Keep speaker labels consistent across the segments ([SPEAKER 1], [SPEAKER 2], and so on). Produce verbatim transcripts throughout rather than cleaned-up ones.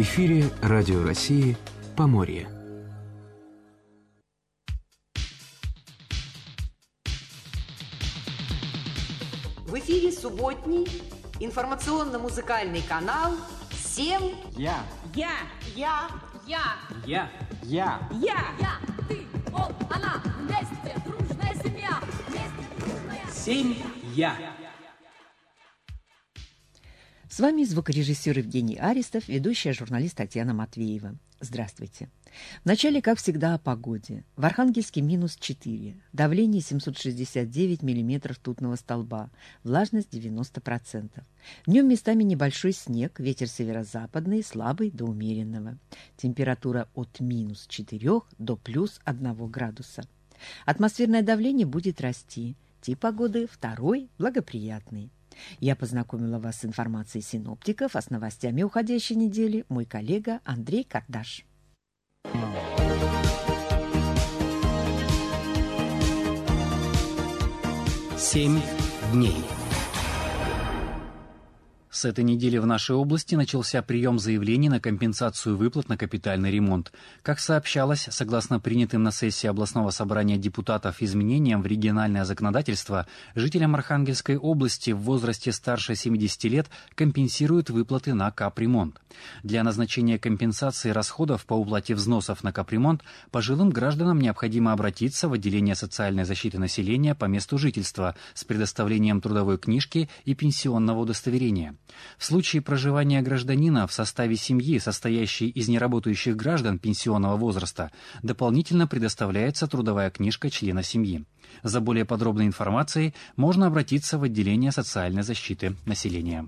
[SPEAKER 1] эфире Радио России «Поморье».
[SPEAKER 2] В эфире субботний информационно-музыкальный канал «Семь
[SPEAKER 3] Я».
[SPEAKER 2] Я. Я.
[SPEAKER 4] Я.
[SPEAKER 3] Я. Я.
[SPEAKER 4] Я. Я. Ты. Он. Она. Вместе. Дружная семья. Вместе. Дружная.
[SPEAKER 3] Семь я.
[SPEAKER 5] С вами звукорежиссер Евгений Аристов, ведущая журналист Татьяна Матвеева. Здравствуйте. Вначале, как всегда, о погоде. В Архангельске минус четыре, давление семьсот шестьдесят девять миллиметров ртутного столба, влажность девяносто процентов. Днем местами небольшой снег, ветер северо-западный, слабый до умеренного. Температура от минус четырех до плюс одного градуса. Атмосферное давление будет расти. Тип погоды второй, благоприятный. Я познакомила вас с информацией синоптиков, а с новостями уходящей недели мой коллега Андрей Кардаш.
[SPEAKER 6] Семь дней.
[SPEAKER 7] С этой недели в нашей области начался прием заявлений на компенсацию выплат на капитальный ремонт. Как сообщалось, согласно принятым на сессии областного собрания депутатов изменениям в региональное законодательство, жителям Архангельской области в возрасте старше семидесяти лет компенсируют выплаты на капремонт. Для назначения компенсации расходов по уплате взносов на капремонт пожилым гражданам необходимо обратиться в отделение социальной защиты населения по месту жительства с предоставлением трудовой книжки и пенсионного удостоверения. В случае проживания гражданина в составе семьи, состоящей из неработающих граждан пенсионного возраста, дополнительно предоставляется трудовая книжка члена семьи. За более подробной информацией можно обратиться в отделение социальной защиты населения.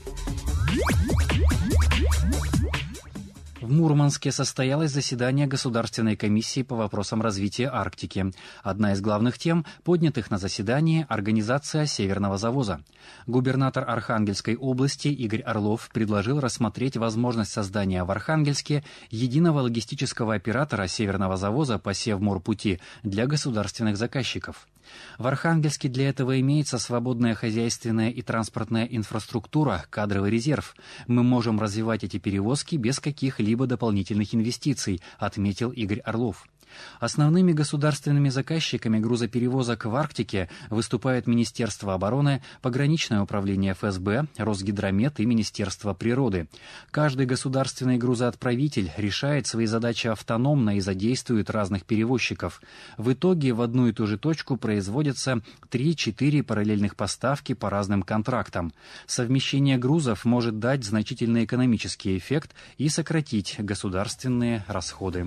[SPEAKER 7] В Мурманске состоялось заседание Государственной комиссии по вопросам развития Арктики. Одна из главных тем, поднятых на заседании, — организация Северного завоза. Губернатор Архангельской области Игорь Орлов предложил рассмотреть возможность создания в Архангельске единого логистического оператора Северного завоза по Севморпути для государственных заказчиков. В Архангельске для этого имеется свободная хозяйственная и транспортная инфраструктура, кадровый резерв. Мы можем развивать эти перевозки без каких-либо дополнительных инвестиций, отметил Игорь Орлов. Основными государственными заказчиками грузоперевозок в Арктике выступают Министерство обороны, Пограничное управление эф эс бэ, Росгидромет и Министерство природы. Каждый государственный грузоотправитель решает свои задачи автономно и задействует разных перевозчиков. В итоге в одну и ту же точку производятся три-четыре параллельных поставки по разным контрактам. Совмещение грузов может дать значительный экономический эффект и сократить государственные расходы.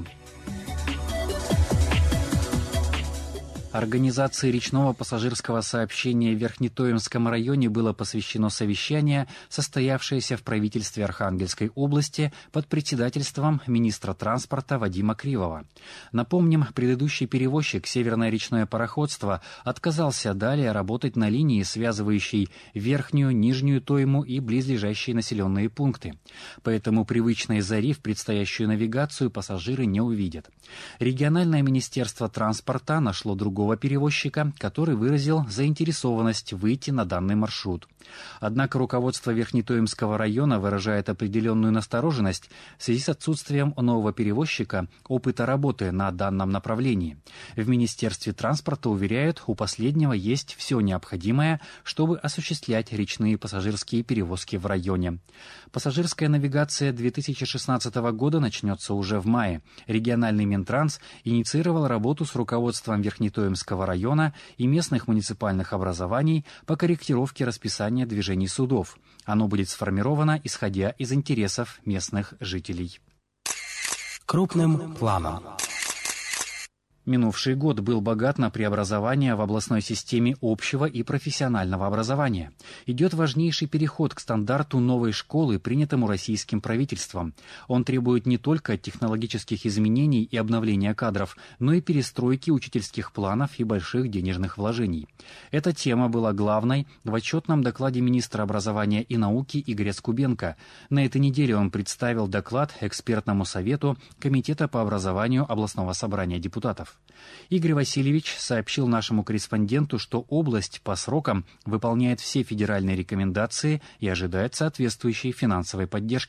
[SPEAKER 7] Организации речного пассажирского сообщения в Верхнетоемском районе было посвящено совещание, состоявшееся в правительстве Архангельской области под председательством министра транспорта Вадима Кривова. Напомним, предыдущий перевозчик «Северное речное пароходство» отказался далее работать на линии, связывающей Верхнюю, Нижнюю Тойму и близлежащие населенные пункты. Поэтому привычной зари в предстоящую навигацию пассажиры не увидят. Региональное министерство транспорта нашло другого перевозчика, который выразил заинтересованность выйти на данный маршрут. Однако руководство Верхнетоемского района выражает определенную настороженность в связи с отсутствием нового перевозчика опыта работы на данном направлении. В Министерстве транспорта уверяют, у последнего есть все необходимое, чтобы осуществлять речные пассажирские перевозки в районе. Пассажирская навигация две тысячи шестнадцатого года начнется уже в мае. Региональный Минтранс инициировал работу с руководством Верхнетоемского района и местных муниципальных образований по корректировке расписания движений судов. Оно будет сформировано, исходя из интересов местных жителей.
[SPEAKER 6] Крупным планом.
[SPEAKER 7] Минувший год был богат на преобразования в областной системе общего и профессионального образования. Идет важнейший переход к стандарту новой школы, принятому российским правительством. Он требует не только технологических изменений и обновления кадров, но и перестройки учительских планов и больших денежных вложений. Эта тема была главной в отчетном докладе министра образования и науки Игоря Скубенко. На этой неделе он представил доклад экспертному совету Комитета по образованию областного собрания депутатов. Игорь Васильевич сообщил нашему корреспонденту, что область по срокам выполняет все федеральные рекомендации и ожидает соответствующей финансовой поддержки.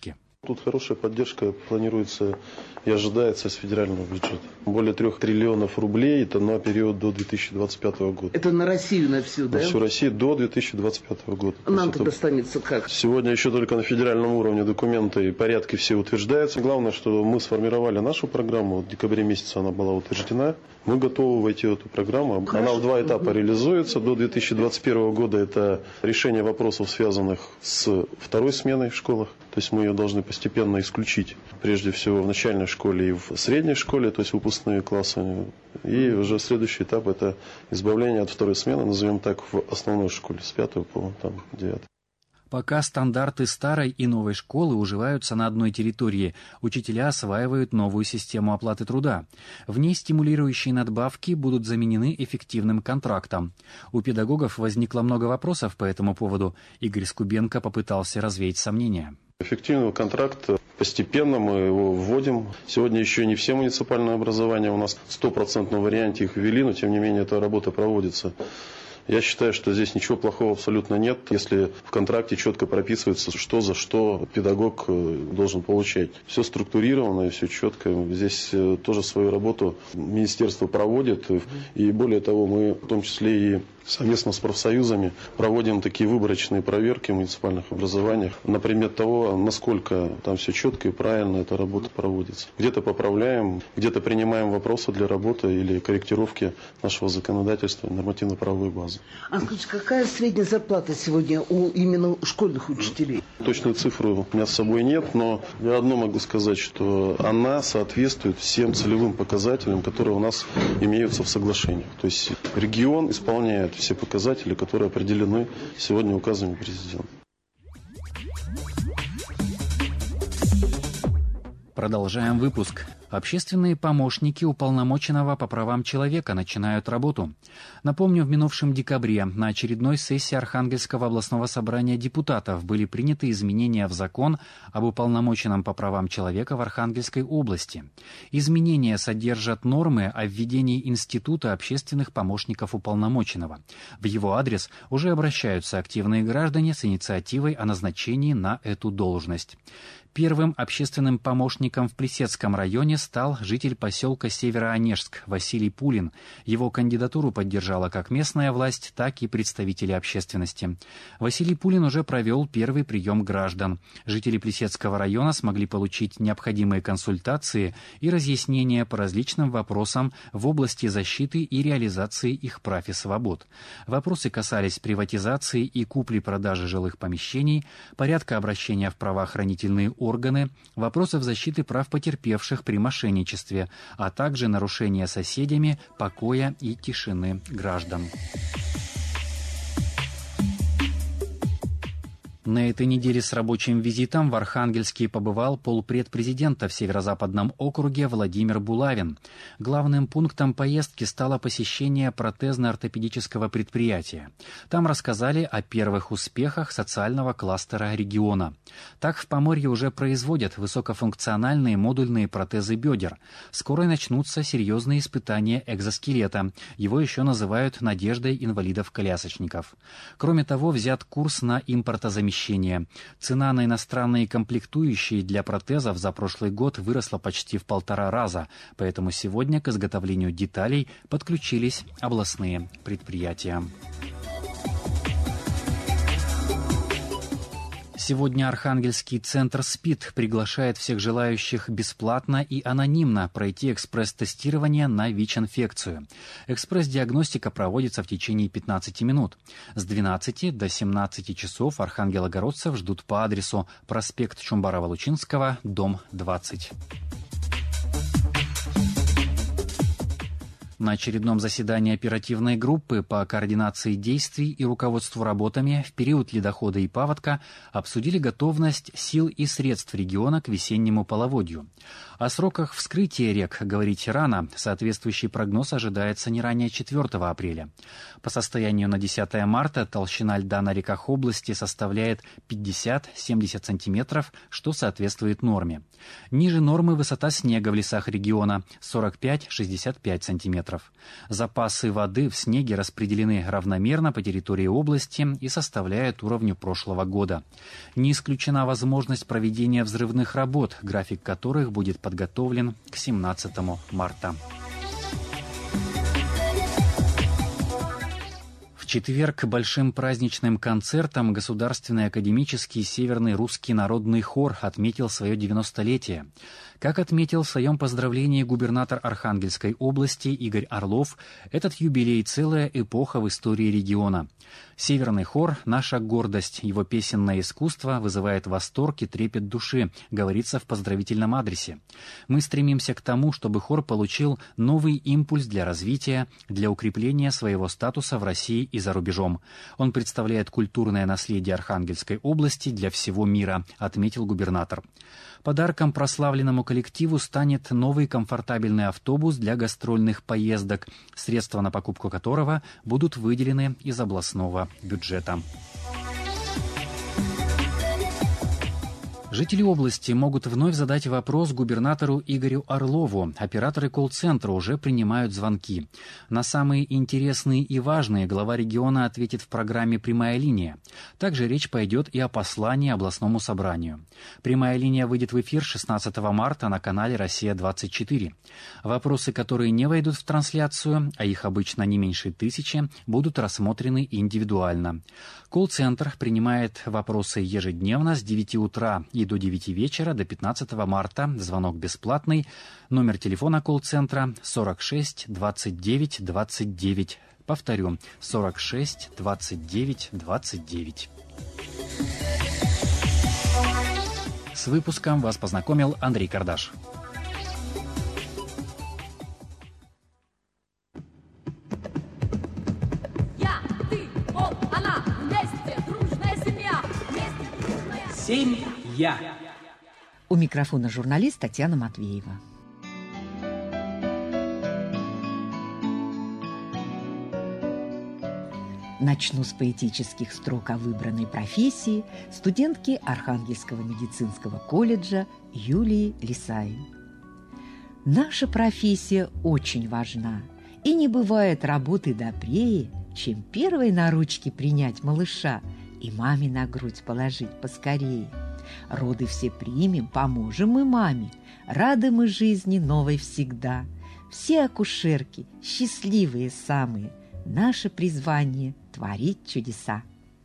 [SPEAKER 8] Тут хорошая поддержка планируется и ожидается с федерального бюджета. Более трех триллионов рублей, это на период до две тысячи двадцать пятого года.
[SPEAKER 9] Это на Россию, на всю, да?
[SPEAKER 8] На всю Россию до две тысячи двадцать пятого года.
[SPEAKER 9] Нам то достанется как?
[SPEAKER 8] Сегодня еще только на федеральном уровне документы и порядки все утверждаются. Главное, что мы сформировали нашу программу. В декабре месяце она была утверждена. Мы готовы войти в эту программу. Хорошо. Она в два этапа реализуется. До две тысячи двадцать первого года это решение вопросов, связанных с второй сменой в школах. То есть мы ее должны постепенно исключить. Прежде всего в начальной школе и в средней школе, то есть выпускные классы. И уже следующий этап это избавление от второй смены, назовем так, в основной школе с пятого по там, девятый.
[SPEAKER 7] Пока стандарты старой и новой школы уживаются на одной территории, учителя осваивают новую систему оплаты труда. В ней стимулирующие надбавки будут заменены эффективным контрактом. У педагогов возникло много вопросов по этому поводу. Игорь Скубенко попытался развеять сомнения.
[SPEAKER 8] Эффективный контракт постепенно мы его вводим. Сегодня еще не все муниципальные образования у нас в стопроцентном варианте их ввели, но тем не менее эта работа проводится. Я считаю, что здесь ничего плохого абсолютно нет, если в контракте четко прописывается, что за что педагог должен получать. Все структурировано и все четко. Здесь тоже свою работу министерство проводит. И более того, мы в том числе и совместно с профсоюзами проводим такие выборочные проверки в муниципальных образованиях на предмет того, насколько там все четко и правильно эта работа проводится. Где-то поправляем, где-то принимаем вопросы для работы или корректировки нашего законодательства и нормативно-правовой базы.
[SPEAKER 9] А скажите, какая средняя зарплата сегодня у именно школьных учителей?
[SPEAKER 8] Точную цифру у меня с собой нет, но я одно могу сказать, что она соответствует всем целевым показателям, которые у нас имеются в соглашениях. То есть регион исполняет все показатели, которые определены сегодня указами президента.
[SPEAKER 7] Продолжаем выпуск. Общественные помощники уполномоченного по правам человека начинают работу. Напомню, в минувшем декабре на очередной сессии Архангельского областного собрания депутатов были приняты изменения в закон об уполномоченном по правам человека в Архангельской области. Изменения содержат нормы о введении института общественных помощников уполномоченного. В его адрес уже обращаются активные граждане с инициативой о назначении на эту должность. Первым общественным помощником в Плесецком районе стал житель поселка Североонежск Василий Пулин. Его кандидатуру поддержала как местная власть, так и представители общественности. Василий Пулин уже провел первый прием граждан. Жители Плесецкого района смогли получить необходимые консультации и разъяснения по различным вопросам в области защиты и реализации их прав и свобод. Вопросы касались приватизации и купли-продажи жилых помещений, порядка обращения в правоохранительные органы, органы, вопросов защиты прав потерпевших при мошенничестве, а также нарушения соседями покоя и тишины граждан. На этой неделе с рабочим визитом в Архангельске побывал полпред президента в Северо-Западном округе Владимир Булавин. Главным пунктом поездки стало посещение протезно-ортопедического предприятия. Там рассказали о первых успехах социального кластера региона. Так в Поморье уже производят высокофункциональные модульные протезы бедер. Скоро начнутся серьезные испытания экзоскелета. Его еще называют надеждой инвалидов-колясочников. Кроме того, взят курс на импортозамещение. Цена на иностранные комплектующие для протезов за прошлый год выросла почти в полтора раза, поэтому сегодня к изготовлению деталей подключились областные предприятия. Сегодня Архангельский центр СПИД приглашает всех желающих бесплатно и анонимно пройти экспресс-тестирование на ВИЧ-инфекцию. Экспресс-диагностика проводится в течение пятнадцати минут. С двенадцати до семнадцати часов архангелогородцев ждут по адресу проспект Чумбарова-Лучинского, дом двадцать. На очередном заседании оперативной группы по координации действий и руководству работами в период ледохода и паводка обсудили готовность сил и средств региона к весеннему половодью. О сроках вскрытия рек говорить рано. Соответствующий прогноз ожидается не ранее четвёртого апреля. По состоянию на десятое марта толщина льда на реках области составляет пятьдесят-семьдесят сантиметров, что соответствует норме. Ниже нормы высота снега в лесах региона – сорок пять-шестьдесят пять сантиметров. Запасы воды в снеге распределены равномерно по территории области и составляют уровню прошлого года. Не исключена возможность проведения взрывных работ, график которых будет подготовлен к семнадцатому марта. В четверг большим праздничным концертом Государственный академический Северный русский народный хор отметил свое девяностолетие. Как отметил в своем поздравлении губернатор Архангельской области Игорь Орлов, этот юбилей – целая эпоха в истории региона. Северный хор – наша гордость, его песенное искусство вызывает восторг и трепет души, говорится в поздравительном адресе. Мы стремимся к тому, чтобы хор получил новый импульс для развития, для укрепления своего статуса в России и за рубежом. Он представляет культурное наследие Архангельской области для всего мира, отметил губернатор. Подарком прославленному коллективу станет новый комфортабельный автобус для гастрольных поездок, средства на покупку которого будут выделены из областного бюджета. Жители области могут вновь задать вопрос губернатору Игорю Орлову. Операторы колл-центра уже принимают звонки. На самые интересные и важные глава региона ответит в программе «Прямая линия». Также речь пойдет и о послании областному собранию. «Прямая линия» выйдет в эфир шестнадцатого марта на канале «Россия-двадцать четыре». Вопросы, которые не войдут в трансляцию, а их обычно не меньше тысячи, будут рассмотрены индивидуально. Колл-центр принимает вопросы ежедневно с девяти утра и до девяти вечера до пятнадцатого марта. Звонок бесплатный. Номер телефона колл-центра сорок шесть двадцать девять двадцать девять. Повторю, сорок шесть двадцать девять двадцать девять. С выпуском вас познакомил Андрей Кардаш.
[SPEAKER 4] Я, ты, он, она, вместе, дружная семья, вместе, дружная...
[SPEAKER 3] Семь я.
[SPEAKER 5] У микрофона журналист Татьяна Матвеева. Начну с поэтических строк о выбранной профессии студентки Архангельского медицинского колледжа Юлии Лисаи. Наша профессия очень важна, и не бывает работы добрее, чем первой на ручки принять малыша и маме на грудь положить поскорее. Роды все примем, поможем мы маме, рады мы жизни новой всегда. Все акушерки счастливые самые, наше призвание – творить чудеса.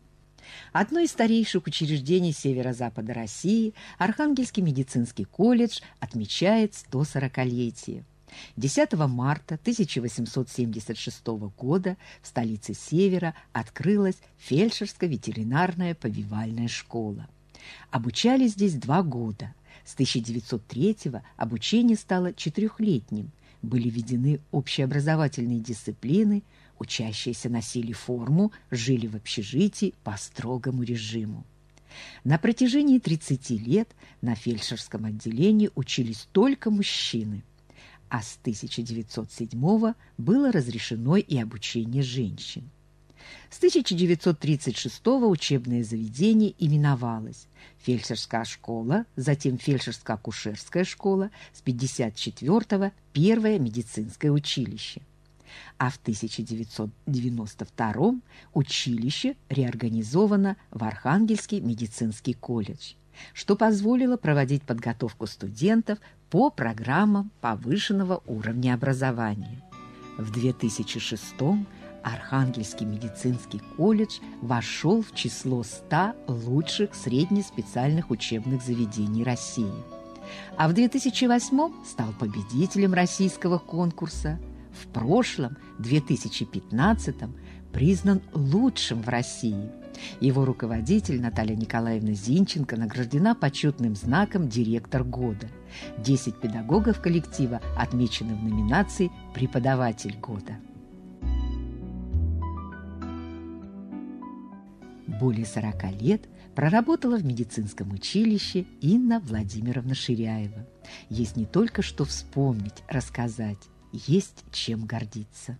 [SPEAKER 5] Одно из старейших учреждений северо-запада России, Архангельский медицинский колледж, отмечает сто сорокалетие. десятого марта тысяча восемьсот семьдесят шестого года в столице Севера открылась фельдшерско-ветеринарная повивальная школа. Обучали здесь два года. С тысяча девятьсот третьего обучение стало четырехлетним. Были введены общеобразовательные дисциплины, учащиеся носили форму, жили в общежитии по строгому режиму. На протяжении тридцати лет на фельдшерском отделении учились только мужчины, а с тысяча девятьсот седьмого было разрешено и обучение женщин. С тысяча девятьсот тридцать шестого учебное заведение именовалось фельдшерская школа, затем фельдшерско-акушерская школа, с пятьдесят четвёртого первое медицинское училище. А в тысяча девятьсот девяносто втором училище реорганизовано в Архангельский медицинский колледж, что позволило проводить подготовку студентов по программам повышенного уровня образования. В две тысячи шестом Архангельский медицинский колледж вошел в число ста лучших среднеспециальных учебных заведений России, а в две тысячи восьмом стал победителем российского конкурса. В прошлом, две тысячи пятнадцатом, признан лучшим в России. Его руководитель Наталья Николаевна Зинченко награждена почетным знаком «Директор года». Десять педагогов коллектива отмечены в номинации «Преподаватель года». Более сорока лет Проработала в медицинском училище Инна Владимировна Ширяева. Есть не только что вспомнить, рассказать, есть чем гордиться.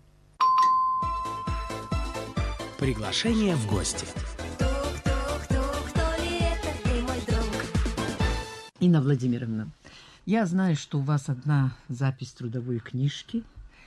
[SPEAKER 6] Приглашение в гости.
[SPEAKER 5] Инна Владимировна, я знаю, что у вас одна запись трудовой книжки,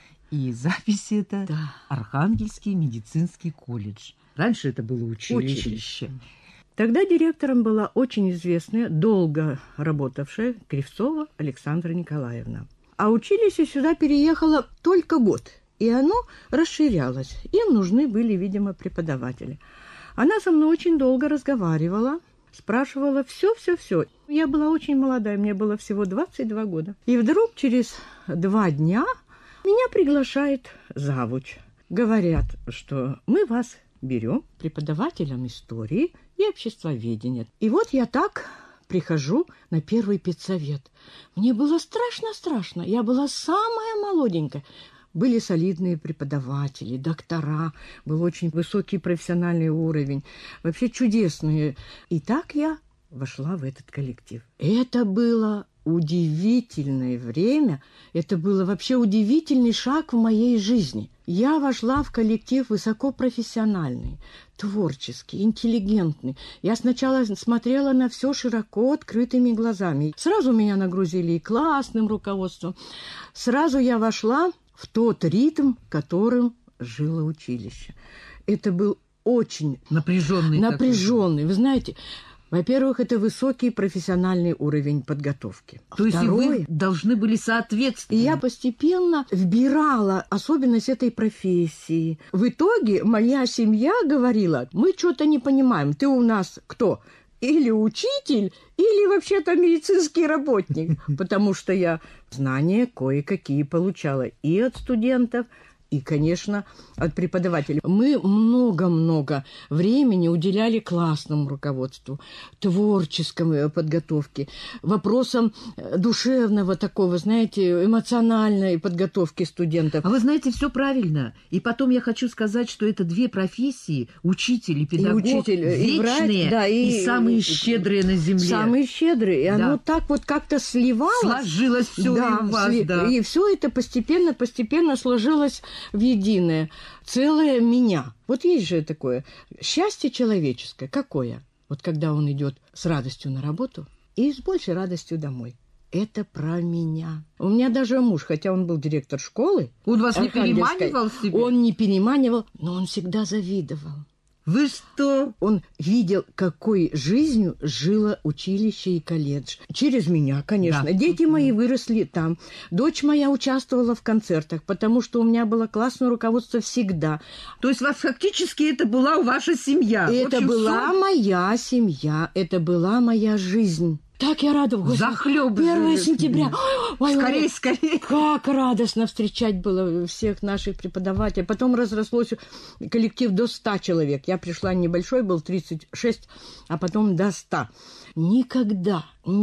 [SPEAKER 5] и запись это да. Архангельский медицинский колледж. Раньше это было училище. училище.
[SPEAKER 10] Тогда директором была очень известная, долго работавшая Кривцова Александра Николаевна. А училище сюда переехало только год, и оно расширялось. Им нужны были, видимо, преподаватели. Она со мной очень долго разговаривала, спрашивала все-все-все. Я была очень молодая, мне было всего двадцать два года. И вдруг через два дня меня приглашает завуч. Говорят, что мы вас берем преподавателем истории и обществоведения. И вот я так прихожу на первый педсовет. Мне было страшно-страшно. Я была самая молоденькая. Были солидные преподаватели, доктора, был очень высокий профессиональный уровень, вообще чудесные. И так я вошла в этот коллектив. Это было удивительное время, это было вообще удивительный шаг в моей жизни. Я вошла в коллектив высокопрофессиональный, творческий, интеллигентный. Я сначала смотрела на все широко открытыми глазами. Сразу меня нагрузили и классным руководством. Сразу я вошла в тот ритм, которым жило училище. Это был очень
[SPEAKER 5] напряженный.
[SPEAKER 10] Напряженный. Вы знаете, во-первых, это высокий профессиональный уровень подготовки.
[SPEAKER 5] То есть Второе, вы должны были соответствовать.
[SPEAKER 10] И я постепенно вбирала особенность этой профессии. В итоге моя семья говорила, мы что-то не понимаем, ты у нас кто? Или учитель, или вообще-то медицинский работник. Потому что я знания кое-какие получала и от студентов, и, конечно, от преподавателей. Мы много-много времени уделяли классному руководству, творческой подготовке, вопросам душевного такого, знаете, эмоциональной подготовки студентов.
[SPEAKER 5] А вы знаете, все правильно. И потом я хочу сказать, что это две профессии, учитель и педагог, и учитель, вечные и, врач, да, и, и самые щедрые на земле.
[SPEAKER 10] Самые щедрые. И
[SPEAKER 5] да.
[SPEAKER 10] оно так вот как-то сливалось.
[SPEAKER 5] Сложилось все
[SPEAKER 10] да,
[SPEAKER 5] у вас,
[SPEAKER 10] сли...
[SPEAKER 5] да.
[SPEAKER 10] И все это постепенно-постепенно сложилось в единое, целое меня. Вот есть же такое счастье человеческое. Какое? Вот когда он идет с радостью на работу и с большей радостью домой. Это про меня. У меня даже муж, хотя он был директор школы,
[SPEAKER 5] он вас не переманивал себе?
[SPEAKER 10] Он не переманивал, но он всегда завидовал.
[SPEAKER 5] Вы что?
[SPEAKER 10] Он видел, какой жизнью жило училище и колледж. Через меня, конечно. Да. Дети мои выросли там. Дочь моя участвовала в концертах, потому что у меня было классное руководство всегда.
[SPEAKER 5] То есть вас фактически это была ваша семья?
[SPEAKER 10] Это общем, была сон... моя семья, это была моя жизнь. Так я рада.
[SPEAKER 5] Захлебываюсь.
[SPEAKER 10] первое сентября.
[SPEAKER 5] Ой, скорее, ой, скорее.
[SPEAKER 10] Как радостно встречать было всех наших преподавателей. Потом разрослось коллектив до ста человек. Я пришла небольшой, был тридцать шесть, а потом до ста. Никогда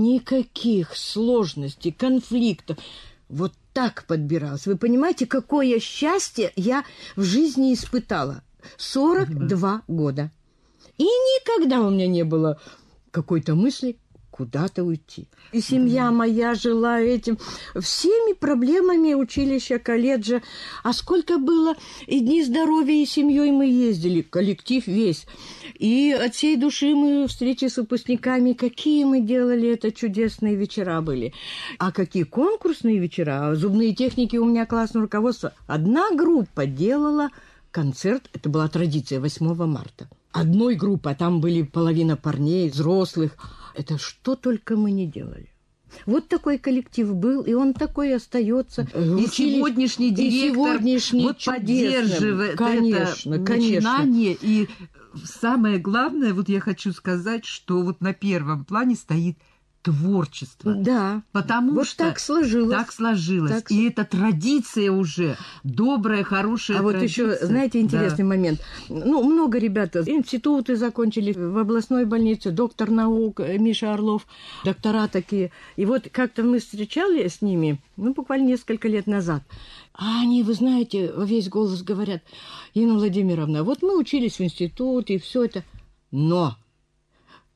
[SPEAKER 10] никаких сложностей, конфликтов. Вот так подбиралась. Вы понимаете, какое счастье я в жизни испытала? сорок два года. И никогда у меня не было какой-то мысли куда-то уйти. И семья моя жила этим, всеми проблемами училища, колледжа. А сколько было и дни здоровья, и семьей мы ездили, коллектив весь. И от всей души мы встречи с выпускниками, какие мы делали, это чудесные вечера были. А какие конкурсные вечера, зубные техники у меня классное руководство. Одна группа делала концерт, это была традиция восьмого марта. Одной группы, а там были половина парней, взрослых. Это что только мы не делали. Вот такой коллектив был, и он такой и остается.
[SPEAKER 5] И сегодняшний директор и сегодняшний вот поддерживает конечно, это конечно. начинание. И самое главное, вот я хочу сказать, что вот на первом плане стоит творчество.
[SPEAKER 10] Да.
[SPEAKER 5] Потому
[SPEAKER 10] вот
[SPEAKER 5] что
[SPEAKER 10] так сложилось.
[SPEAKER 5] Так сложилось.
[SPEAKER 10] Так...
[SPEAKER 5] И это традиция уже. Добрая, хорошая
[SPEAKER 10] а
[SPEAKER 5] традиция.
[SPEAKER 10] А вот еще, знаете, интересный да. момент. Ну, много ребят институты закончили в областной больнице, доктор наук Миша Орлов, доктора такие. И вот как-то мы встречали с ними, ну, буквально несколько лет назад. А они, вы знаете, во весь голос говорят: Инна Владимировна, вот мы учились в институте, и все это. Но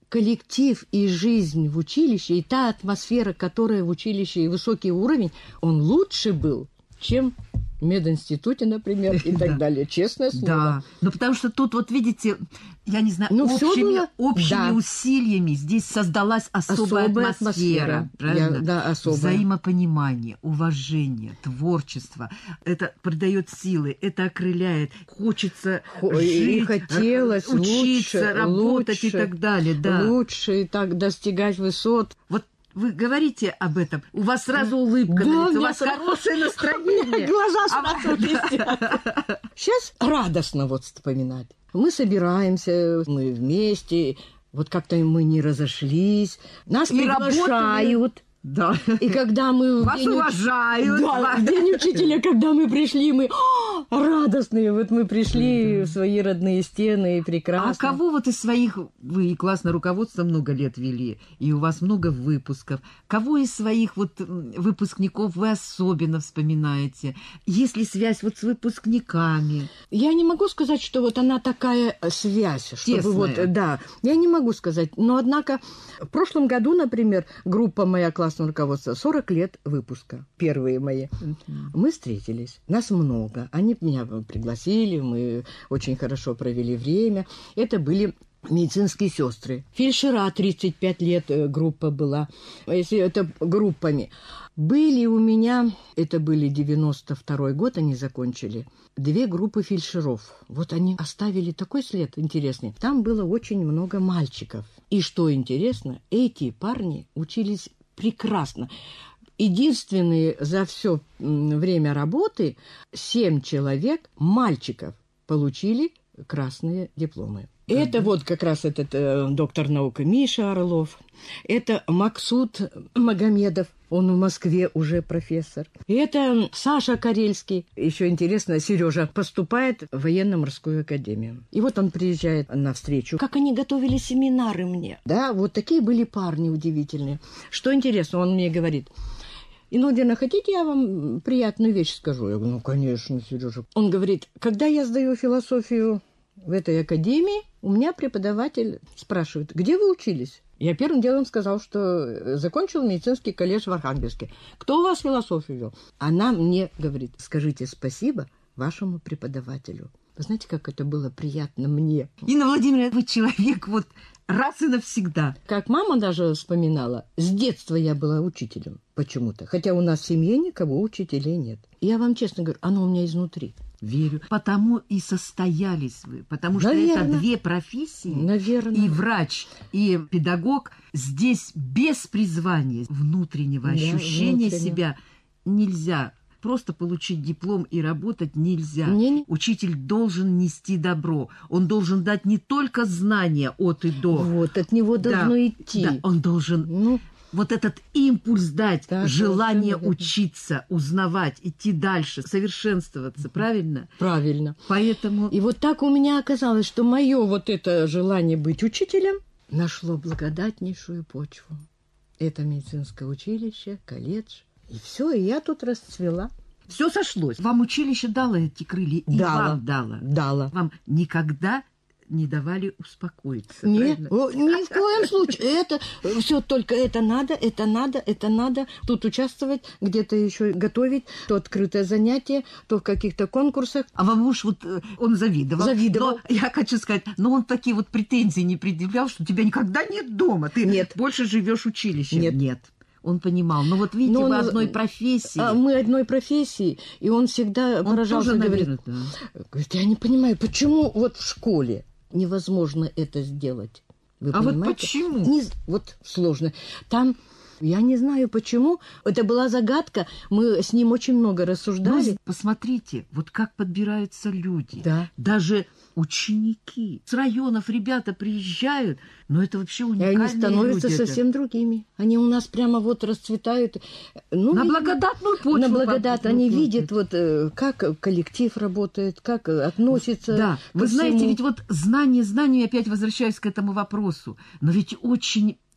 [SPEAKER 10] коллектив и жизнь в училище, и та атмосфера, которая в училище, и высокий уровень, он лучше был, чем в мединституте, например, и так далее. Честное слово.
[SPEAKER 5] Да, ну потому что тут, вот видите, я не знаю,
[SPEAKER 10] ну,
[SPEAKER 5] общими,
[SPEAKER 10] было...
[SPEAKER 5] общими
[SPEAKER 10] да.
[SPEAKER 5] усилиями здесь создалась особая, особая атмосфера. атмосфера
[SPEAKER 10] Я, да, особая.
[SPEAKER 5] Взаимопонимание, уважение, творчество. Это придает силы, это окрыляет. Хочется
[SPEAKER 10] Ой,
[SPEAKER 5] жить,
[SPEAKER 10] и хотелось
[SPEAKER 5] учиться,
[SPEAKER 10] лучше,
[SPEAKER 5] работать
[SPEAKER 10] лучше,
[SPEAKER 5] и так далее. Да.
[SPEAKER 10] Лучше и так достигать высот.
[SPEAKER 5] Вот вы говорите об этом, у вас сразу улыбка
[SPEAKER 10] да,
[SPEAKER 5] на лице, у вас хорошее настроение.
[SPEAKER 10] Глаза сразу блестят. Сейчас радостно вот вспоминать. Мы собираемся, мы вместе, вот как-то мы не разошлись, нас
[SPEAKER 5] и
[SPEAKER 10] приглашают.
[SPEAKER 5] Работали.
[SPEAKER 10] Да. И когда мы...
[SPEAKER 5] Вас день уважают.
[SPEAKER 10] Да, в день учителя, когда мы пришли, мы о, радостные. Вот мы пришли в свои родные стены, и прекрасно.
[SPEAKER 5] А кого вот из своих... Вы и классное руководство много лет вели, и у вас много выпусков. Кого из своих вот выпускников вы особенно вспоминаете? Есть ли связь вот с выпускниками?
[SPEAKER 10] Я не могу сказать, что вот она такая связь. Чтобы вот, да, я не могу сказать. Но, однако, в прошлом году, например, группа моя классная руководство, сорок лет выпуска, первые мои. Uh-huh. Мы встретились, нас много. Они меня пригласили, мы очень хорошо провели время. Это были медицинские сестры. Фельдшера, тридцать пять лет группа была. Если это группами. Были у меня, это были девяносто второй год, они закончили, две группы фельдшеров. Вот они оставили такой след интересный. Там было очень много мальчиков. И что интересно, эти парни учились прекрасно. Единственные за все время работы семь человек, мальчиков, получили красные дипломы. Mm-hmm. Это вот как раз этот э, доктор наук Миша Орлов. Это Максут Магомедов. Он в Москве уже профессор. Это Саша Карельский. Еще интересно, Сережа поступает в военно-морскую академию. И вот он приезжает на встречу. Как они готовили семинары мне. Да, вот такие были парни удивительные. Что интересно, он мне говорит: Инодина, хотите, я вам приятную вещь скажу? Я говорю, ну, конечно, Сережа. Он говорит, когда я сдаю философию в этой академии, у меня преподаватель спрашивает, где вы учились? Я первым делом сказал, что закончил медицинский колледж в Архангельске. Кто у вас философию вел? Она мне говорит, скажите спасибо вашему преподавателю. Вы знаете, как это было приятно мне?
[SPEAKER 5] Инна Владимировна, вы человек вот раз и навсегда.
[SPEAKER 10] Как мама даже вспоминала, с детства я была учителем почему-то. Хотя у нас в семье никого учителей нет. И я вам честно говорю, оно у меня изнутри.
[SPEAKER 5] Верю. Потому и состоялись вы. Потому что
[SPEAKER 10] Наверное.
[SPEAKER 5] это две профессии.
[SPEAKER 10] Наверное.
[SPEAKER 5] И врач, и педагог. Здесь без призвания, внутреннего
[SPEAKER 10] Да,
[SPEAKER 5] ощущения
[SPEAKER 10] внутренне.
[SPEAKER 5] себя нельзя. Просто получить диплом и работать нельзя.
[SPEAKER 10] Не...
[SPEAKER 5] Учитель должен нести добро. Он должен дать не только знания от и до.
[SPEAKER 10] Вот, от него должно
[SPEAKER 5] да,
[SPEAKER 10] идти.
[SPEAKER 5] Да, он должен...
[SPEAKER 10] Ну...
[SPEAKER 5] Вот этот импульс дать,
[SPEAKER 10] да,
[SPEAKER 5] желание
[SPEAKER 10] совершенно
[SPEAKER 5] учиться, узнавать, идти дальше, совершенствоваться, правильно?
[SPEAKER 10] Правильно.
[SPEAKER 5] Поэтому...
[SPEAKER 10] И вот так у меня оказалось, что мое вот это желание быть учителем нашло благодатнейшую почву. Это медицинское училище, колледж. И все, и я тут расцвела.
[SPEAKER 5] Все сошлось. Вам училище дало эти крылья, и
[SPEAKER 10] дало,
[SPEAKER 5] вам дало.
[SPEAKER 10] Дало.
[SPEAKER 5] Вам никогда не давали успокоиться.
[SPEAKER 10] Нет, ни в коем случае. Это все только это надо, это надо, это надо. Тут участвовать, где-то еще готовить, то открытое занятие, то в каких-то конкурсах.
[SPEAKER 5] А вам муж, вот он завидовал.
[SPEAKER 10] Завидовал.
[SPEAKER 5] Но я хочу сказать, но он такие вот претензии не предъявлял, что тебя никогда нет дома. Ты
[SPEAKER 10] нет.
[SPEAKER 5] больше живешь училищем.
[SPEAKER 10] Нет.
[SPEAKER 5] Нет. Он понимал. Но вот видите,
[SPEAKER 10] Но
[SPEAKER 5] вы
[SPEAKER 10] он,
[SPEAKER 5] одной профессии.
[SPEAKER 10] А мы одной профессии. И он всегда
[SPEAKER 5] он
[SPEAKER 10] поражался.
[SPEAKER 5] Тоже,
[SPEAKER 10] говорит,
[SPEAKER 5] наверное, да.
[SPEAKER 10] говорит, я не понимаю, почему вот в школе невозможно это сделать. Вы
[SPEAKER 5] а
[SPEAKER 10] понимаете?
[SPEAKER 5] вот почему?
[SPEAKER 10] Не, вот сложно. Там, я не знаю почему, это была загадка, мы с ним очень много рассуждали.
[SPEAKER 5] Ну, посмотрите, вот как подбираются люди.
[SPEAKER 10] Да.
[SPEAKER 5] Даже ученики. С районов ребята приезжают, но это вообще уникальные люди.
[SPEAKER 10] И они становятся
[SPEAKER 5] люди
[SPEAKER 10] совсем
[SPEAKER 5] это.
[SPEAKER 10] другими. Они у нас прямо вот расцветают. Ну,
[SPEAKER 5] на
[SPEAKER 10] видимо,
[SPEAKER 5] благодатную почву.
[SPEAKER 10] На благодатную. Они
[SPEAKER 5] почву.
[SPEAKER 10] видят, вот, как коллектив работает, как относится.
[SPEAKER 5] Да, вы
[SPEAKER 10] всему.
[SPEAKER 5] знаете, ведь вот знание, знание, опять возвращаюсь к этому вопросу, но ведь очень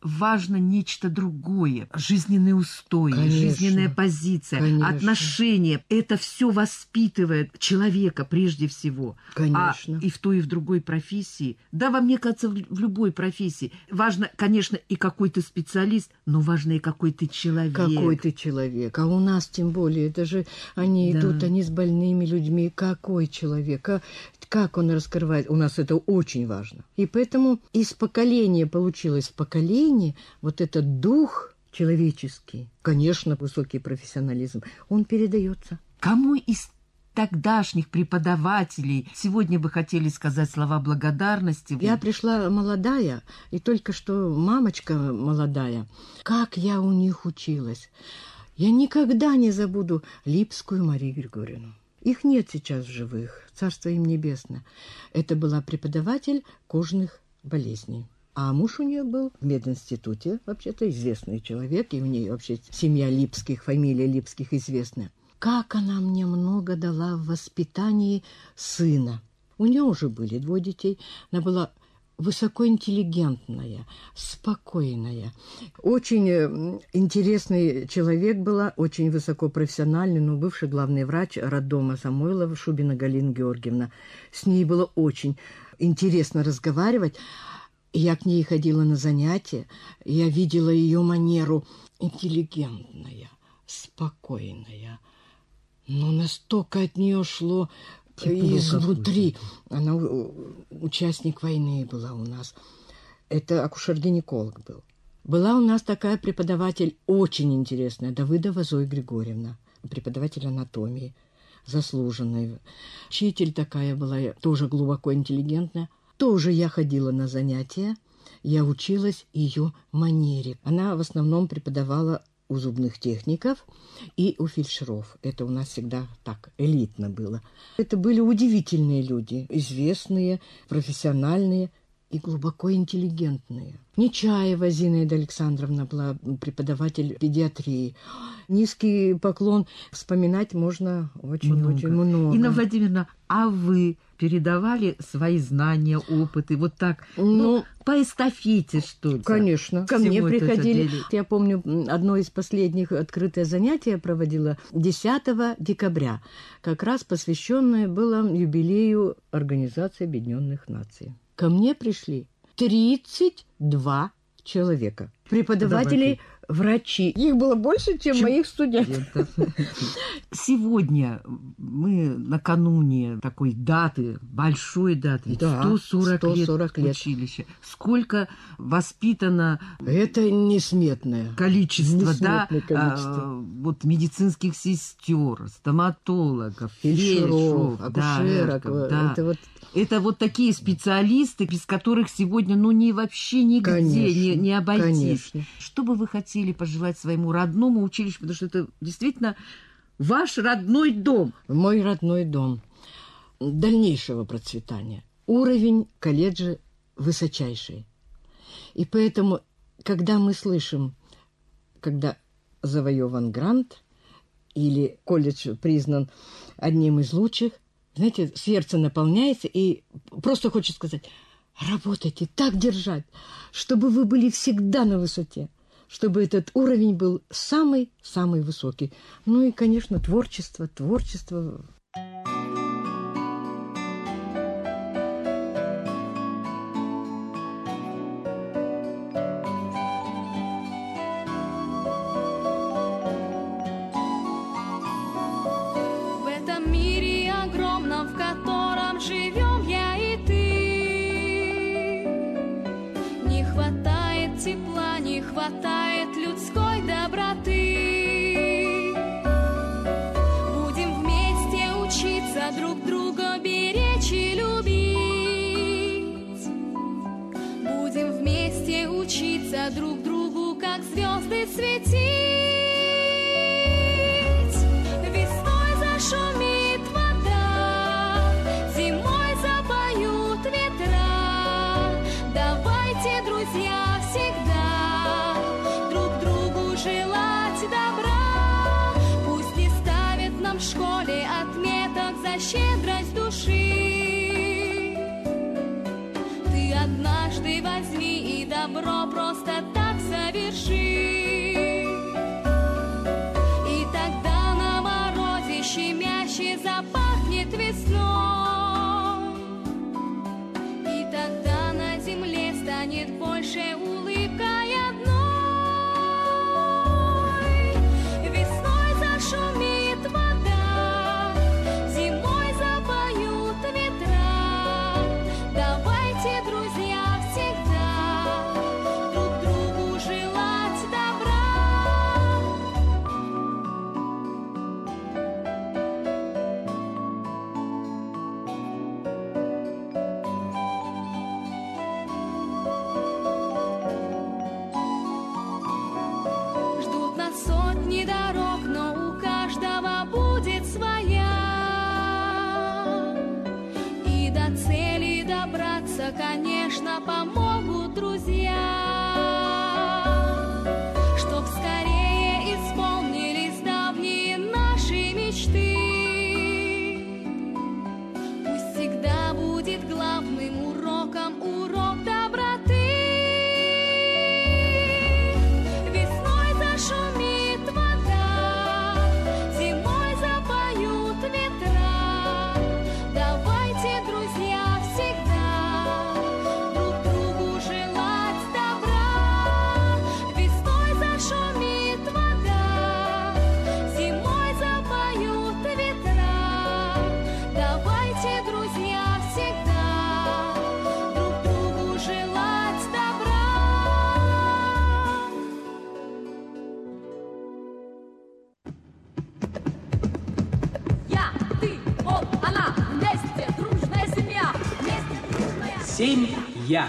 [SPEAKER 5] важно нечто другое. Жизненные устои,
[SPEAKER 10] Конечно.
[SPEAKER 5] жизненная позиция,
[SPEAKER 10] Конечно.
[SPEAKER 5] отношения. Это все воспитывает человека прежде всего.
[SPEAKER 10] Конечно.
[SPEAKER 5] А и в той, и в другой профессии. Да, во мне кажется, в, в любой профессии. Важно, конечно, и какой ты специалист, но важно и какой ты человек.
[SPEAKER 10] Какой ты человек. А у нас тем более, это же они
[SPEAKER 5] Да.
[SPEAKER 10] идут, они с больными людьми. Какой человек? А как он раскрывает? У нас это очень важно. И поэтому из поколения получилось в поколение вот этот дух человеческий, конечно, высокий профессионализм, он передается.
[SPEAKER 5] Кому из тогдашних преподавателей сегодня бы хотели сказать слова благодарности?
[SPEAKER 10] Я пришла молодая, и только что мамочка молодая. Как я у них училась. Я никогда не забуду Липскую Марию Григорьевну. Их нет сейчас в живых, царство им небесное. Это была преподаватель кожных болезней. А муж у нее был в мединституте, вообще-то известный человек, и у нее вообще семья Липских, фамилия Липских известная. Как она мне много дала в воспитании сына. У нее уже были двое детей, она была высокоинтеллигентная, спокойная. Очень интересный человек была, очень высокопрофессиональный, но бывший главный врач роддома Самойлова Шубина Галина Георгиевна. С ней было очень интересно разговаривать. Я к ней ходила на занятия, я видела ее манеру интеллигентная, спокойная. Но настолько от нее шло изнутри. Она участник войны была у нас. Это акушер-гинеколог был. Была у нас такая преподаватель очень интересная, Давыдова Зоя Григорьевна, преподаватель анатомии, заслуженная. Учитель такая была, тоже глубоко интеллигентная. Тоже я ходила на занятия, я училась ее манере. Она в основном преподавала у зубных техников и у фельдшеров. Это у нас всегда так элитно было. Это были удивительные люди, известные, профессиональные и глубоко интеллигентные. Нечаева Зинаида Александровна была преподаватель педиатрии. Низкий поклон. Вспоминать можно очень-очень много. много.
[SPEAKER 5] Инна Владимировна, а вы передавали свои знания, опыты, вот так, ну, ну по эстафете, что ли?
[SPEAKER 10] Конечно. Ко мне приходили. Я помню, одно из последних открытое занятие я проводила десятого декабря, как раз посвященное было юбилею Организации Объединенных Наций. Ко мне пришли тридцать два человека. Преподаватели, врачи. Их было больше, чем, чем моих студентов.
[SPEAKER 5] Сегодня мы накануне такой даты, большой даты,
[SPEAKER 10] да,
[SPEAKER 5] сто сорок,
[SPEAKER 10] сто сорок лет,
[SPEAKER 5] лет училища. Сколько воспитано...
[SPEAKER 10] Это несметное.
[SPEAKER 5] Количество, да,
[SPEAKER 10] количество.
[SPEAKER 5] А, вот медицинских сестер, стоматологов,
[SPEAKER 10] фельдшеров, акушерок.
[SPEAKER 5] Да. Это, вот... это вот такие специалисты, без которых сегодня, ну, ни вообще нигде конечно, не, не обойтись. Конечно. Что бы вы хотели пожелать своему родному училищу, потому что это действительно ваш родной дом.
[SPEAKER 10] Мой родной дом. Дальнейшего процветания. Уровень колледжа высочайший. И поэтому, когда мы слышим, когда завоеван грант или колледж признан одним из лучших, знаете, сердце наполняется и просто хочется сказать: работайте, так держать, чтобы вы были всегда на высоте, чтобы этот уровень был самый-самый высокий. Ну и, конечно, творчество, творчество.
[SPEAKER 4] В этом мире огромном, в котором живем я и ты, не хватает тепла, не хватает людской доброты. Будем вместе учиться друг друга беречь и любить. Будем вместе учиться друг другу, как звезды светить. Весной зашумит вода, зимой запоют ветра. Давайте, друзья, всегда друг другу желать добра. Пусть не ставят нам в школе отметок за щедрость души. Ты однажды возьми, и добро просто так весной. И тогда на земле станет больше улыбкой одной. Весной зашумит вода, зимой запоют ветра. Давайте, друзья, всегда друг другу желать добра. Ждут нас сотни дорог, но у каждого будет своя. И до цели добраться, конечно, помогут друзья. Чтоб скорее исполнились давние наши мечты. Пусть всегда будет главным уроком урок доброты. Весной зашумит вода, зимой запоют ветра. Давайте, друзья, всегда друг другу желать добра. Весной зашумит вода, зимой запоют ветра. Давайте, друзья, всегда друг другу желать добра. Я, ты, он, она, вместе, дружная семья, вместе, дружная.
[SPEAKER 3] Семья.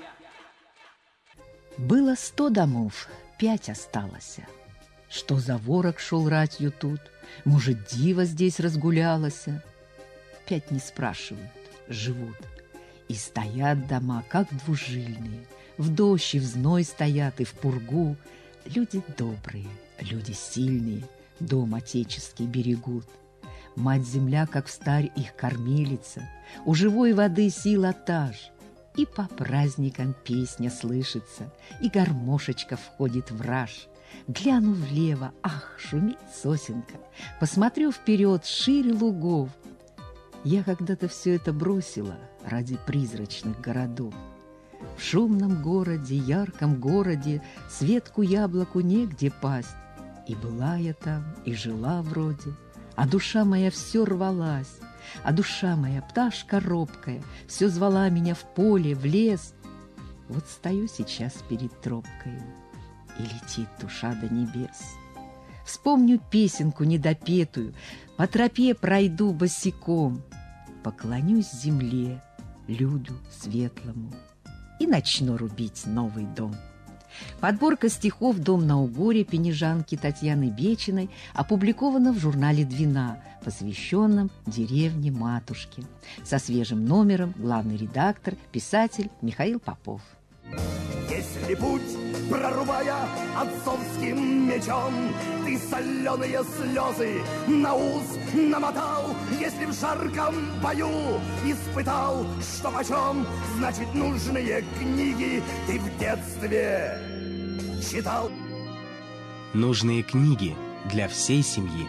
[SPEAKER 5] Было сто домов, пять осталось. Что за ворог шел ратью тут? Может, дива здесь разгулялась? Пять не спрашивают, живут. И стоят дома, как двужильные. В дождь и в зной стоят, и в пургу. Люди добрые, люди сильные, дом отеческий берегут. Мать-земля, как встарь, их кормилица, у живой воды сила та ж. И по праздникам песня слышится, и гармошечка входит в раж. Гляну влево, ах, шумит сосенка, посмотрю вперед, шире лугов. Я когда-то все это бросила ради призрачных городов. В шумном городе, ярком городе светку яблоку негде пасть. И была я там, и жила вроде, а душа моя все рвалась. А душа моя, пташка робкая, все звала меня в поле, в лес. Вот стою сейчас перед тропкою, и летит душа до небес. Вспомню песенку недопетую, по тропе пройду босиком, поклонюсь земле, люду светлому, и начну рубить новый дом. Подборка стихов «Дом на Угоре» пенежанки Татьяны Бечиной опубликована в журнале «Двина», посвященном деревне матушки. Со свежим номером главный редактор, писатель Михаил Попов.
[SPEAKER 11] Если путь, прорубая отцовским мечом, ты соленые слезы на ус намотал, если в жарком бою испытал, что почем, значит, нужные книги ты в детстве читал.
[SPEAKER 6] Нужные книги для всей семьи.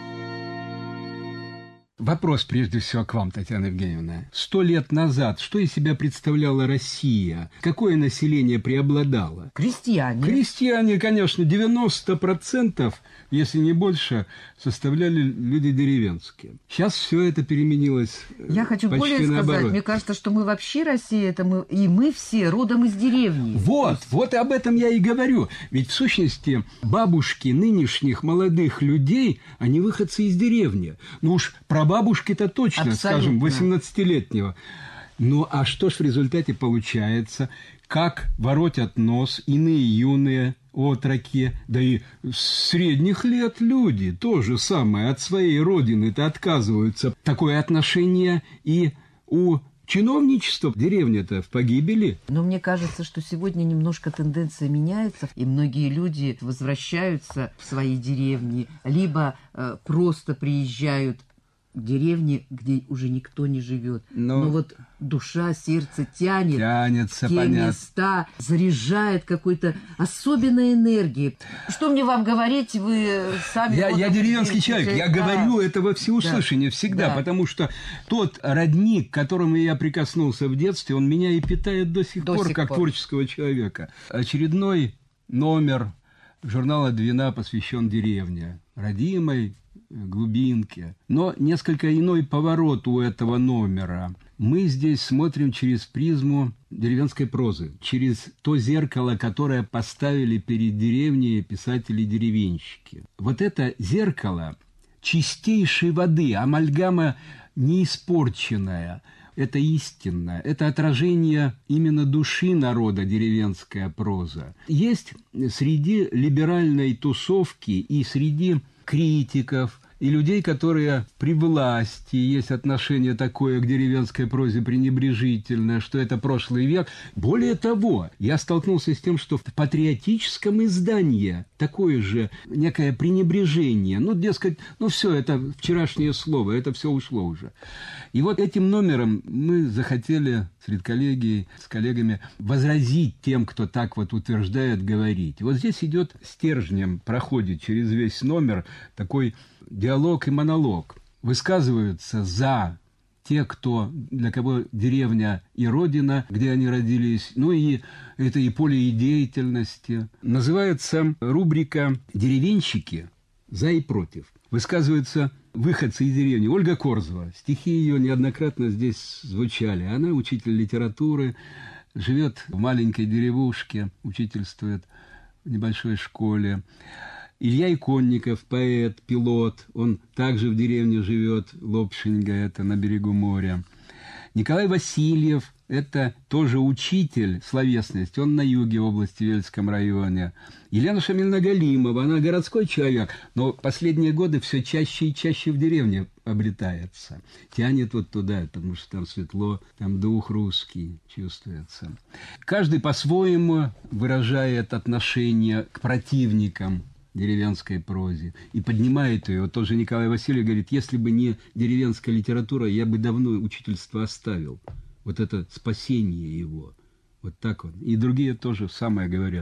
[SPEAKER 12] Вопрос прежде всего к вам, Татьяна Евгеньевна. Сто лет назад что из себя представляла Россия? Какое население преобладало?
[SPEAKER 5] Крестьяне.
[SPEAKER 12] Крестьяне, конечно, девяносто процентов, если не больше, составляли люди деревенские. Сейчас все это переменилось.
[SPEAKER 5] Я хочу
[SPEAKER 12] почти
[SPEAKER 5] более сказать,
[SPEAKER 12] наоборот.
[SPEAKER 5] Мне кажется, что мы вообще Россия, это мы, и мы все родом из деревни.
[SPEAKER 12] Вот, вот об этом я и говорю. Ведь в сущности бабушки нынешних молодых людей, они выходцы из деревни. Ну уж про бабушки-то точно,
[SPEAKER 5] абсолютно,
[SPEAKER 12] скажем, восемнадцатилетнего. Ну а что ж в результате получается? Как воротят нос иные юные отроки, да и средних лет люди то же самое от своей родины-то отказываются. Такое отношение и у чиновничества. Деревня-то в погибели.
[SPEAKER 5] Но мне кажется, что сегодня немножко тенденция меняется, и многие люди возвращаются в свои деревни, либо э, просто приезжают деревне, где уже никто не живет.
[SPEAKER 12] Но,
[SPEAKER 5] Но вот душа, сердце тянет
[SPEAKER 12] тянется,
[SPEAKER 5] в те
[SPEAKER 12] понятно.
[SPEAKER 5] места, заряжает какой-то особенной энергией. Что мне вам говорить, вы сами...
[SPEAKER 12] Я,
[SPEAKER 5] вот
[SPEAKER 12] я деревенский
[SPEAKER 5] человек,
[SPEAKER 12] человек, я
[SPEAKER 5] да.
[SPEAKER 12] говорю это во всеуслышание
[SPEAKER 5] да.
[SPEAKER 12] всегда,
[SPEAKER 5] да.
[SPEAKER 12] потому что тот родник, к которому я прикоснулся в детстве, он меня и питает до сих
[SPEAKER 5] до
[SPEAKER 12] пор,
[SPEAKER 5] сих
[SPEAKER 12] как
[SPEAKER 5] пор.
[SPEAKER 12] творческого человека. Очередной номер журнала «Двина» посвящен деревне, родимой глубинке. Но несколько иной поворот у этого номера. Мы здесь смотрим через призму деревенской прозы, через то зеркало, которое поставили перед деревней писатели-деревенщики. Вот это зеркало чистейшей воды, амальгама неиспорченная, это истинное, это отражение именно души народа деревенская проза. Есть среди либеральной тусовки и среди критиков и людей, которые при власти, есть отношение такое к деревенской прозе пренебрежительное, что это прошлый век. Более того, я столкнулся с тем, что в патриотическом издании такое же некое пренебрежение. Ну, дескать, ну все, это вчерашнее слово, это все ушло уже. И вот этим номером мы захотели с редколлегией, с коллегами возразить тем, кто так вот утверждает, говорить. Вот здесь идет стержнем, проходит через весь номер такой диалог и монолог. Высказываются за те, кто, для кого деревня и родина, где они родились, ну и это и поле и деятельности. Называется рубрика «Деревенщики за и против». Высказываются выходцы из деревни. Ольга Корзова. Стихи ее неоднократно здесь звучали. Она учитель литературы, живет в маленькой деревушке, учительствует в небольшой школе. Илья Иконников, поэт, пилот, он также в деревне живет, Лопшинга, это на берегу моря. Николай Васильев, это тоже учитель словесности, он на юге области, в Вельском районе. Елена Шамильевна Галимова, она городской человек, но последние годы все чаще и чаще в деревне обретается. Тянет вот туда, потому что там светло, там дух русский чувствуется. Каждый по-своему выражает отношение к противникам деревенской прозе и поднимает ее. Вот тоже Николай Васильев говорит, если бы не деревенская литература, я бы давно учительство оставил. Вот это спасение его. Вот так вот. И другие тоже самое говорят.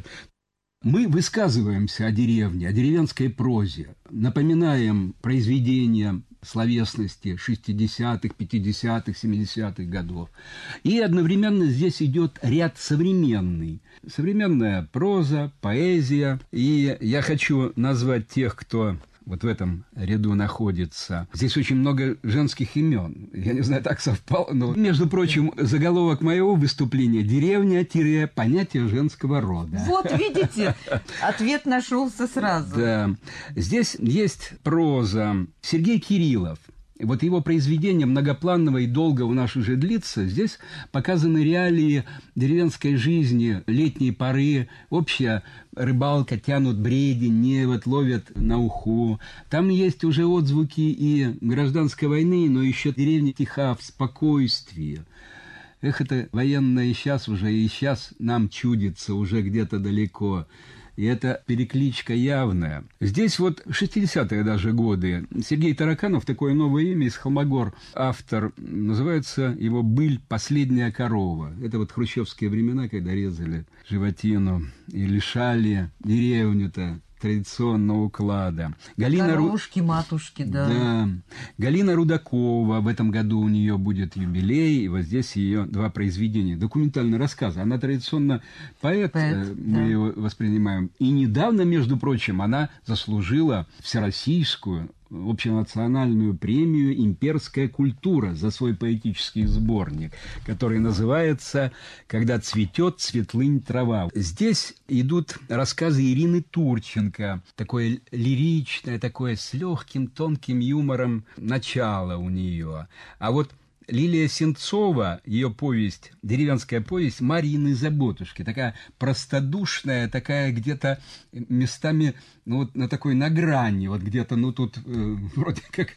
[SPEAKER 12] Мы высказываемся о деревне, о деревенской прозе, напоминаем произведения словесности шестидесятых, пятидесятых, семидесятых годов. И одновременно здесь идет ряд современный. Современная проза, поэзия. И я хочу назвать тех, кто вот в этом ряду находится. Здесь очень много женских имен. Я не знаю, так совпало, но, между прочим, заголовок моего выступления «Деревня- понятие женского рода».
[SPEAKER 5] Вот видите, ответ нашелся сразу.
[SPEAKER 12] Да. Здесь есть проза. Сергей Кириллов. Вот его произведение многоплановое и долго у нас уже длится. Здесь показаны реалии деревенской жизни, летней поры, общая рыбалка, тянут бредень, невод, ловят на уху. Там есть уже отзвуки и гражданской войны, но еще деревня тиха в спокойствии. Эх, это военное и сейчас уже, и сейчас нам чудится уже где-то далеко. И это перекличка явная. Здесь вот шестидесятые даже годы. Сергей Тараканов, такое новое имя из Холмогор, автор, называется его «Быль. Последняя корова». Это вот хрущевские времена, когда резали животину и лишали деревню-то традиционного уклада. Галина
[SPEAKER 5] Коровушки, матушки, да.
[SPEAKER 12] Да. Галина Рудакова, в этом году у нее будет юбилей, и вот здесь ее два произведения, документальные рассказы. Она традиционно поэт, поэт мы да. ее воспринимаем. И недавно, между прочим, она заслужила всероссийскую общенациональную премию «Имперская культура» за свой поэтический сборник, который называется «Когда цветет цветлынь трава». Здесь идут рассказы Ирины Турченко, такое лиричное, такое с легким, тонким юмором начало у нее. А вот Лилия Сенцова, ее повесть, деревенская повесть «Марьины заботушки», такая простодушная, такая где-то местами, ну вот на такой, на грани, вот где-то, ну тут э, вроде как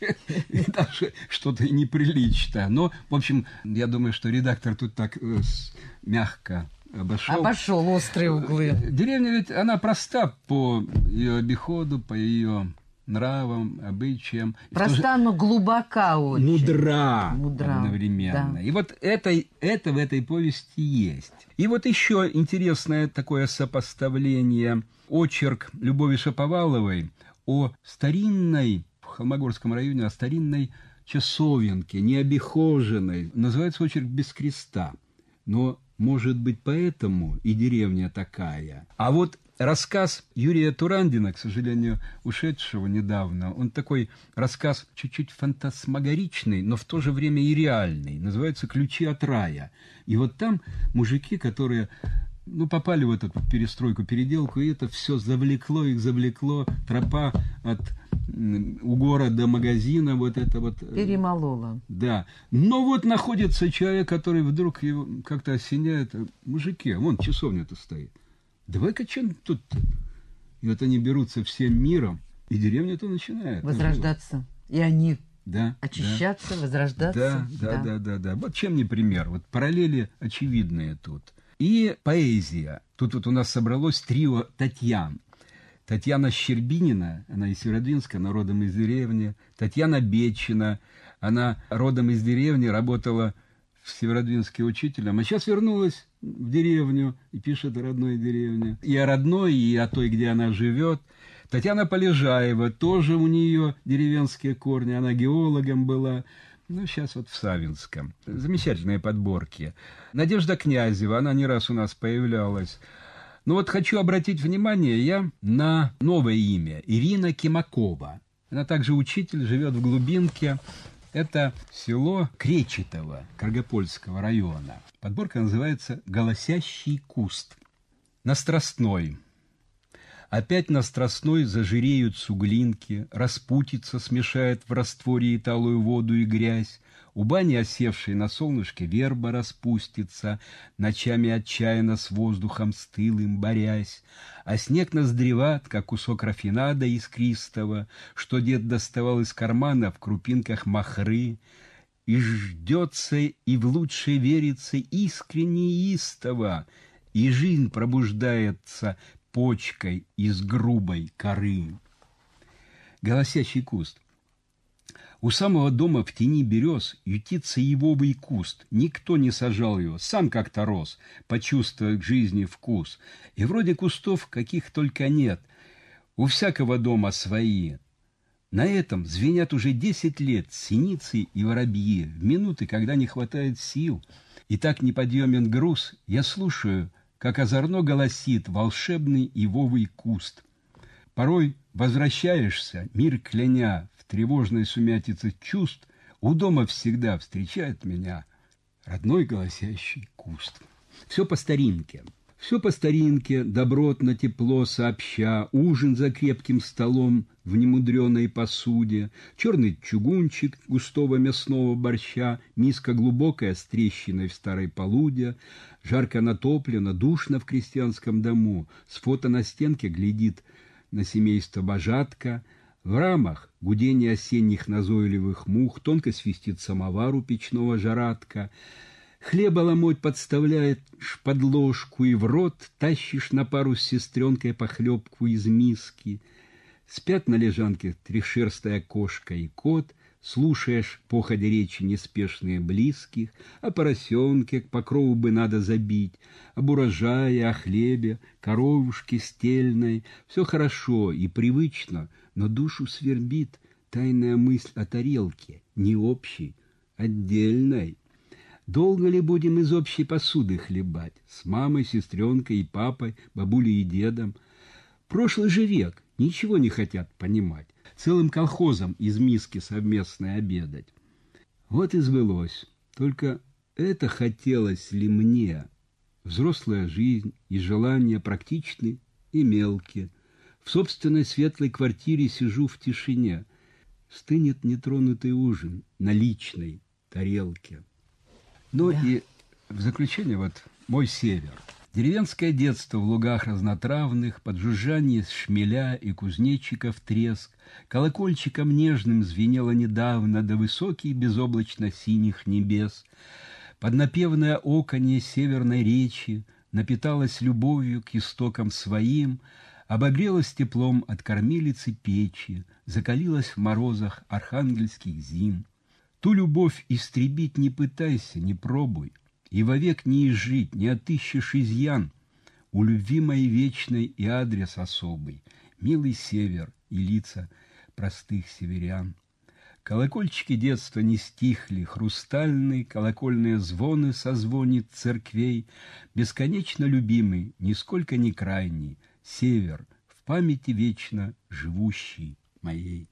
[SPEAKER 12] даже что-то неприличное. Но, в общем, я думаю, что редактор тут так э, мягко обошел.
[SPEAKER 5] Обошел острые углы.
[SPEAKER 12] Деревня ведь, она проста по ее обиходу, по ее нравам, обычаям.
[SPEAKER 5] Проста, но глубока очень.
[SPEAKER 12] Мудра,
[SPEAKER 5] Мудра
[SPEAKER 12] одновременно.
[SPEAKER 5] Да.
[SPEAKER 12] И вот это, это в этой повести есть. И вот еще интересное такое сопоставление. Очерк Любови Шаповаловой о старинной, в Холмогорском районе, о старинной часовенке, необихоженной. Называется очерк «Без креста». Но, может быть, поэтому и деревня такая. А вот рассказ Юрия Турандина, к сожалению, ушедшего недавно, он такой рассказ чуть-чуть фантасмагоричный, но в то же время и реальный. Называется «Ключи от рая». И вот там мужики, которые ну, попали в эту перестройку, переделку, и это все завлекло их, завлекло. Тропа от у города до магазина, вот это вот...
[SPEAKER 5] Перемолола.
[SPEAKER 12] Да. Но вот находится человек, который вдруг его как-то осеняет. Мужики, вон часовня-то стоит. Давай-ка что тут-то? И вот они берутся всем миром, и деревня-то начинает.
[SPEAKER 5] Возрождаться. И они
[SPEAKER 12] да,
[SPEAKER 5] очищаться,
[SPEAKER 12] да.
[SPEAKER 5] возрождаться.
[SPEAKER 12] Да, да, да, да, да. Вот чем не пример. Вот параллели очевидные тут. И поэзия. Тут вот у нас собралось трио Татьян. Татьяна Щербинина, она из Северодвинска, она родом из деревни. Татьяна Бечина, она родом из деревни, работала в Северодвинске учителем, а сейчас вернулась в деревню и пишет о родной деревне. И о родной, и о той, где она живет. Татьяна Полежаева, тоже у нее деревенские корни, она геологом была. Ну, сейчас вот в Савинском. Замечательные подборки. Надежда Князева, она не раз у нас появлялась. Но вот хочу обратить внимание я на новое имя. Ирина Кимакова. Она также учитель, живет в Глубинке. Это село Кречетово Каргопольского района. Подборка называется «Голосящий куст». На Страстной. Опять на Страстной зажиреют суглинки, распутица смешает в растворе и талую воду и грязь, у бани осевшей на солнышке верба распустится, ночами отчаянно с воздухом стылым борясь, а снег наздреват, как кусок рафинада искристого, что дед доставал из кармана в крупинках махры, и ждется, и в лучшее верится искренне и истово, и жизнь пробуждается почкой из грубой коры. Голосящий куст. У самого дома в тени берез ютится ивовый куст. Никто не сажал его, сам как-то рос, почувствуя к жизни вкус. И вроде кустов каких только нет. У всякого дома свои. На этом звенят уже десять лет синицы и воробьи, в минуты, когда не хватает сил. И так неподъемен груз, я слушаю, как озорно голосит волшебный ивовый куст. Порой возвращаешься, мир кляня, в тревожной сумятице чувств, у дома всегда встречает меня родной голосящий куст. Все по старинке. Все по старинке, добротно, тепло сообща, ужин за крепким столом в немудреной посуде, черный чугунчик густого мясного борща, миска глубокая с трещиной в старой полуде, жарко натоплено, душно в крестьянском дому, с фото на стенке глядит на семейство божатка, в рамах гудение осенних назойливых мух, тонко свистит самовар у печного жаратка, хлеба ломоть подставляет под ложку, и в рот тащишь на пару с сестренкой похлебку из миски. Спят на лежанке трехшерстая кошка и кот, слушаешь походе речи неспешные близких, о поросенке к покрову бы надо забить, об урожае, о хлебе, коровушке стельной. Все хорошо и привычно, но душу свербит тайная мысль о тарелке, не общей, отдельной. Долго ли будем из общей посуды хлебать? С мамой, сестренкой и папой, бабулей и дедом? Прошлый же век, ничего не хотят понимать. Целым колхозом из миски совместно обедать. Вот и сбылось. Только это хотелось ли мне? Взрослая жизнь и желания практичны и мелкие. В собственной светлой квартире сижу в тишине. Стынет нетронутый ужин на личной тарелке. Ну да. И в заключение вот мой север. Деревенское детство в лугах разнотравных, под жужжание шмеля и кузнечиков треск, колокольчиком нежным звенело недавно до высоких безоблачно-синих небес. Под напевное оконье северной речи напиталась любовью к истокам своим, обогрелась теплом от кормилицы печи, закалилась в морозах архангельских зим. Ту любовь истребить не пытайся, не пробуй, и вовек не изжить, не отыщешь изъян. У любви моей вечной и адрес особый, милый север и лица простых северян. Колокольчики детства не стихли, хрустальные колокольные звоны созвонит церквей, бесконечно любимый, нисколько не крайний, север, в памяти вечно живущий моей.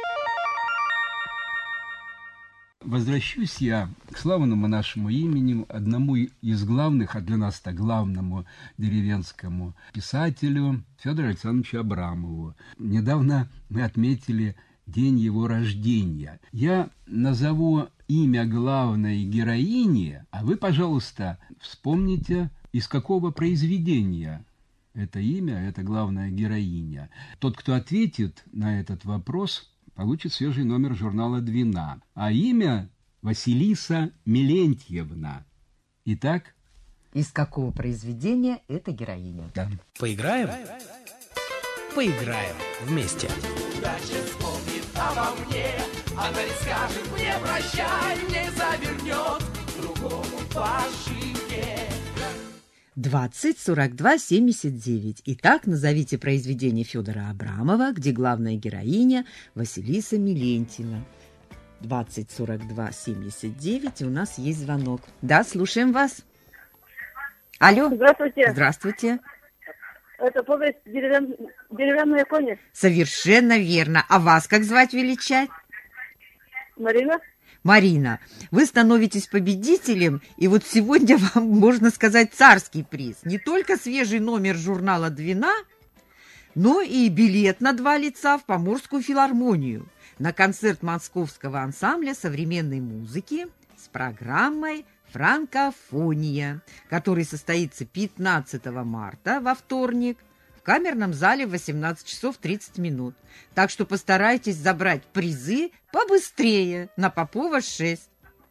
[SPEAKER 12] Возвращусь я к славному нашему имени, одному из главных, а для нас-то главному деревенскому писателю Федору Александровичу Абрамову. Недавно мы отметили день его рождения. Я назову имя главной героини, а вы, пожалуйста, вспомните, из какого произведения это имя, это главная героиня. Тот, кто ответит на этот вопрос, получит свежий номер журнала «Двина». А имя Василиса Мелентьевна. Итак?
[SPEAKER 5] Из какого произведения эта героиня?
[SPEAKER 12] Да.
[SPEAKER 6] Поиграем? Поиграем вместе.
[SPEAKER 11] Удача вспомнит обо мне, она не скажет мне прощай, не завернет другому по ошибке.
[SPEAKER 5] двадцать сорок два семьдесят девять. Итак, назовите произведение Федора Абрамова, где главная героиня Василиса Мелентьевна. двадцать сорок два семьдесят девять, и у нас есть звонок. Да, слушаем вас. Алло.
[SPEAKER 13] Здравствуйте.
[SPEAKER 5] Здравствуйте.
[SPEAKER 13] Это повесть «Деревян... «Деревянные кони».
[SPEAKER 5] Совершенно верно. А вас как звать, величать?
[SPEAKER 13] Марина.
[SPEAKER 5] Марина, вы становитесь победителем, и вот сегодня вам, можно сказать, царский приз. Не только свежий номер журнала «Двина», но и билет на два лица в Поморскую филармонию на концерт московского ансамбля современной музыки с программой «Франкофония», который состоится пятнадцатого марта во вторник в камерном зале в восемнадцать часов тридцать минут. Так что постарайтесь забрать призы побыстрее на Попова шесть.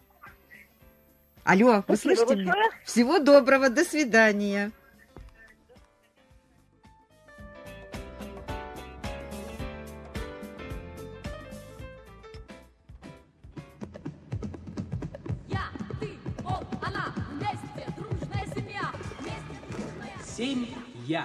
[SPEAKER 5] Алло, вы
[SPEAKER 13] Спасибо
[SPEAKER 5] слышите меня?
[SPEAKER 13] большое.
[SPEAKER 5] Всего доброго, до свидания.
[SPEAKER 3] Семья.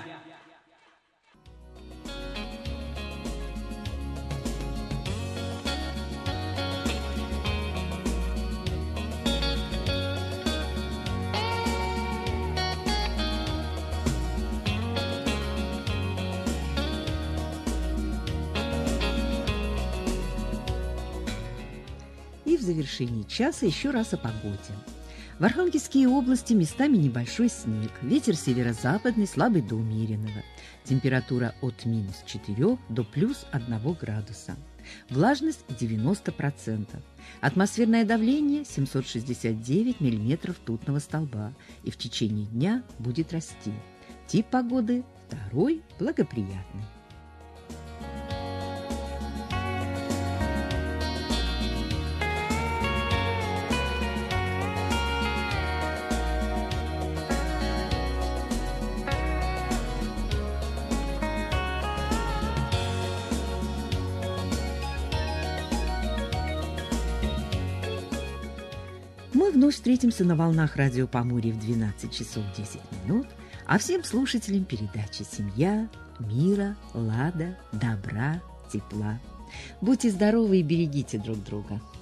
[SPEAKER 5] И в завершении часа еще раз о погоде. В Архангельской области местами небольшой снег, ветер северо-западный, слабый до умеренного. Температура от минус четырех до плюс одного градуса. Влажность девяносто процентов. Атмосферное давление семьсот шестьдесят девять миллиметров ртутного столба и в течение дня будет расти. Тип погоды второй благоприятный. Мы вновь встретимся на волнах радио Поморье в двенадцать часов десять минут, а всем слушателям передачи «Семья», мира, лада, добра, тепла. Будьте здоровы и берегите друг друга.